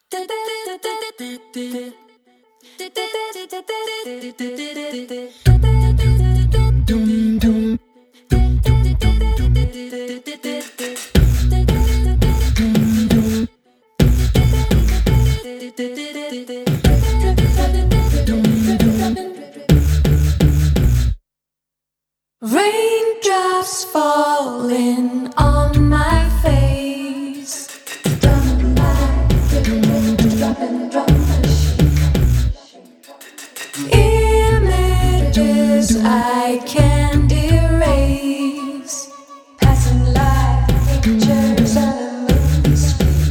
Raindrops falling on my face, drumming like dropping drum machine. Images I can't erase, passing like pictures on a movie screen.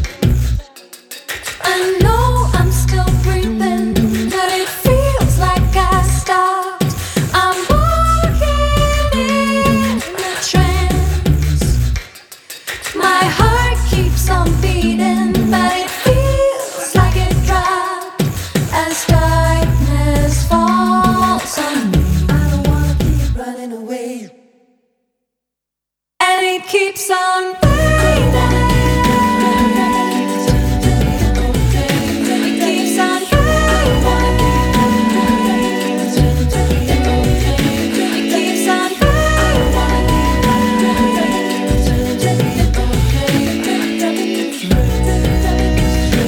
I know I'm still breathing, but it feels like I stopped. I'm walking in a trance. My heart keeps on beating, but it feels like it dropped as darkness falls on me. I don't wanna keep running away, and it keeps on raining.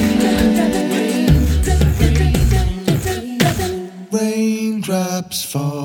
Raindrops fall.